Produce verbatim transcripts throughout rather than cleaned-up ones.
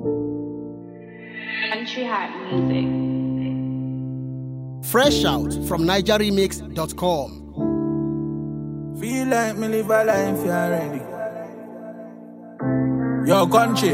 Country Hat Music. Fresh out from niger remix dot com. Feel like me live a life, you already. Your country.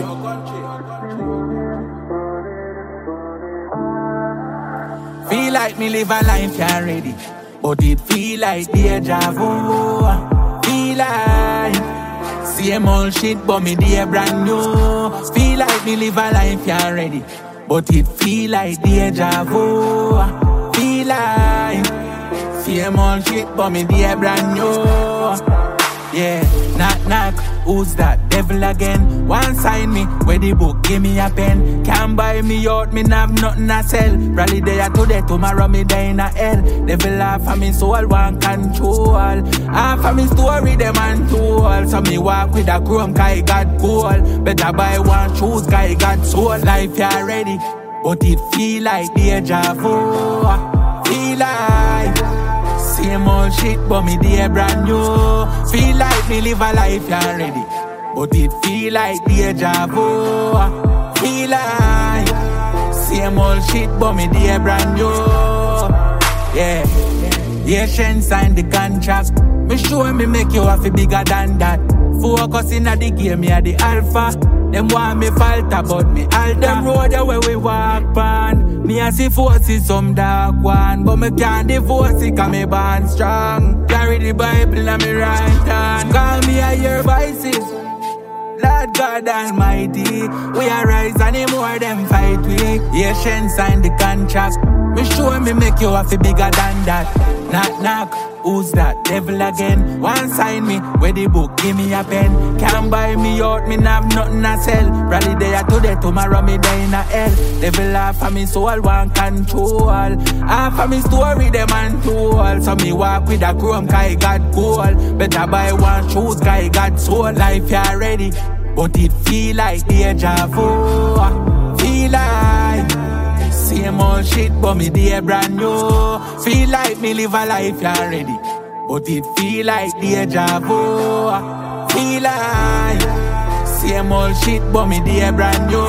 Feel like me live a life, you already. But it feel like deja vu. Feel like same old shit, but me dear brand new. Feel like me live a life, you already. But it feel like deja vu. Feel like same old shit, but me dear brand new. Yeah, knock knock, who's that devil again? One sign me, where the book, give me a pen. Can't buy me out, me have nothing to sell. Rally there today, tomorrow me die in a hell. Devil half of me soul, want control. Half of me story, them and tool. So me walk with a chrome, guy got gold. Better buy one shoes, guy got soul. Life ya ready, but it feel like deja vu. Feel like same old shit, but me dear brand new. Feel like me live a life, you already. But it feel like deja vu. Feel like same old shit, but me dear brand new. Yeah, yeah, Shen signed the contract. Me sure me make you have a bigger than that. Focus in the game, me a the alpha. Them want me falter, but me alter. Them road where we walk on. Me a see forces some dark one, but me can't divorce it 'cause me born strong. Carry the Bible on me right hand. Call me a your voices, Lord God Almighty. We arise and the more them fight we. Yeah, Shen signed the contract. Me sure me make you have a bigger than that. Knock knock, who's that devil again? One sign me, where the book, give me a pen. Can't buy me out, me have nothing to sell. Rally there today, tomorrow me die in a hell. Devil half of me soul, want control. Half of me story, them and tool. So me walk with a chrome, guy got gold. Better buy one shoes, guy got soul. Life ya ready, but it feel like deja vu. Feel like same old shit, but me dear brand new. Feel like me live a life, you already. But it feel like deja vu. Feel like same old shit, but me dear brand new.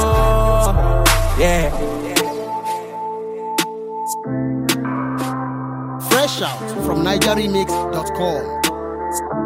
Yeah. Fresh out from niger remix dot com.